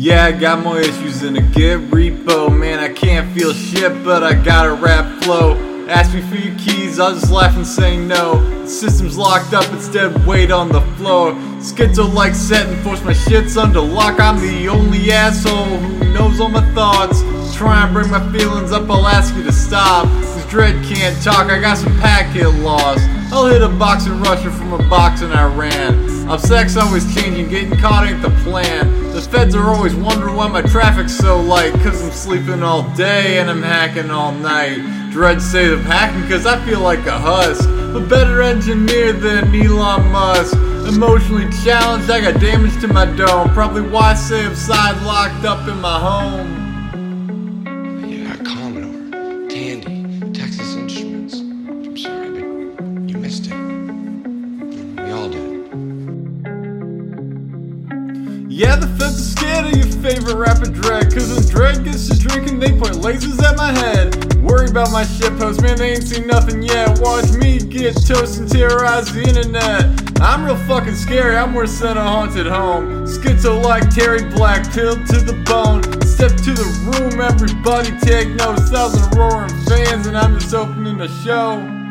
Yeah, I got more issues than a Git repo. Man, I can't feel shit, but I got a rap flow. Ask me for your keys, I'll just laugh and say no. The system's locked up, instead wait on the floor. Schizo like set and force my shits under lock. I'm the only asshole who knows all my thoughts. Try and bring my feelings up, I'll ask you to stop. Cause Dread can't talk, I got some packet lost. I'll hit a box in Russia from a box in Iran. Obsec's always changing, getting caught ain't the plan. The feds are always wondering why my traffic's so light. Cause I'm sleeping all day and I'm hacking all night. Dread say I'm hacking cause I feel like a husk. A better engineer than Elon Musk. Emotionally challenged, I got damage to my dome. Probably why I say I'm side locked up in my home. Yeah, Commodore, Tandy, Texas Instruments. I'm sorry, but you missed it. We all did. Yeah, the feds are scared of your favorite rapper Dread. Cause when Dread gets to drinking, they point lasers at my head. Worry about my shitpost, man, they ain't seen nothing yet. Watch me get toast and terrorize the internet. I'm real fucking scary, I'm worse than a haunted home. Schizo like Terry Black, pilled to the bone. Step to the room, everybody take notes. 1,000 roaring fans and I'm just opening the show.